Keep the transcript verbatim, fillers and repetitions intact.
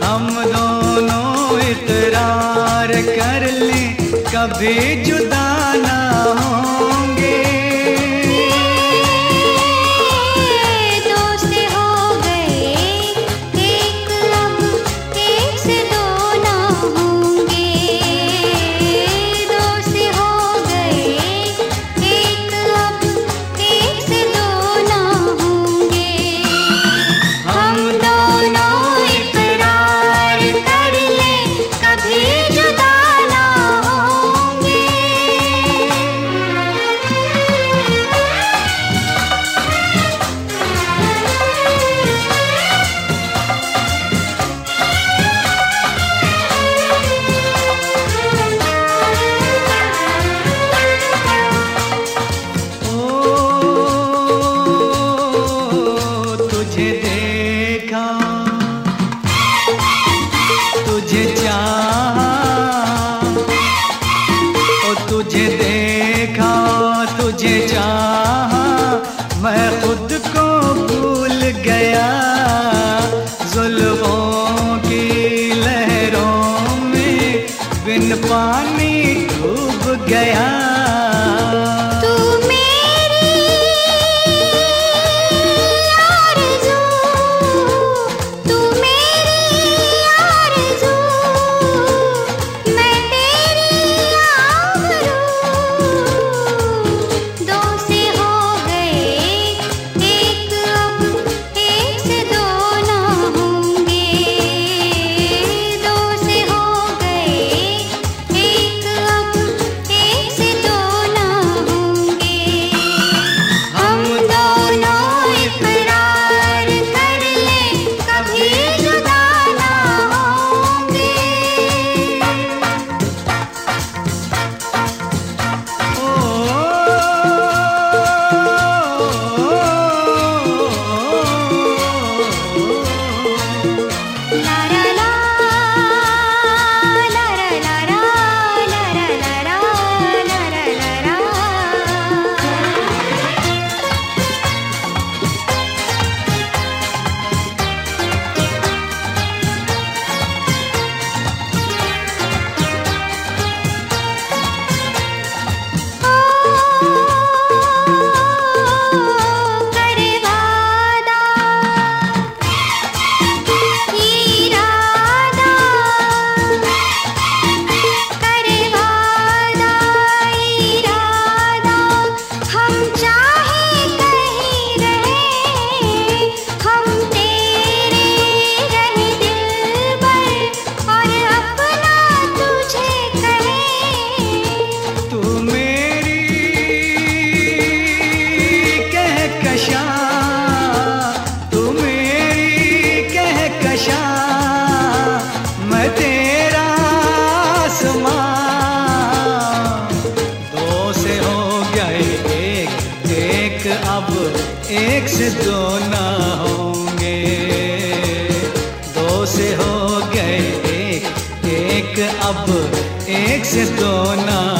हम दोनों इकरार कर लें कभी जुदा ना होंगे। दोस्त हो गए एक, अब एक से दो ना होंगे। दोस्त हो गए एक, अब एक से दो ना होंगे। हम दोनों इकरार कर लें कभी जुदा ना होंगे। तुझे देखा, तुझे चाहा, ओ तुझे देखा, तुझे चाहा, मैं खुद को भूल गया। जुल्फों की लहरों में बिन पानी डूब गया। तू मेरी आरज़ू, तू मेरी आरज़ू, मैं तेरी आबरू। दो से हो गए एक, अब एक से दो ना होंगे। दो से हो गए एक, अब एक से दो ना होंगे। हम दोनों इकरार कर लें कभी जुदा ना होंगे। ला ला ला, ला ला ला ला, ला ला ला ला, ला ला ला ला। करे वादा इरादा, करे वादा इरादा, हम चाहे कहीं रहे, हम तेरे रहे दिलबर, और अपना तुझे कहे। तू मेरी कहकशा, तू मेरी कहकशा, मैं तेरा आसमां। दो से हो गए एक, एक अब एक से दो ना होंगे। दो से हो गए एक, एक अब एक से दो ना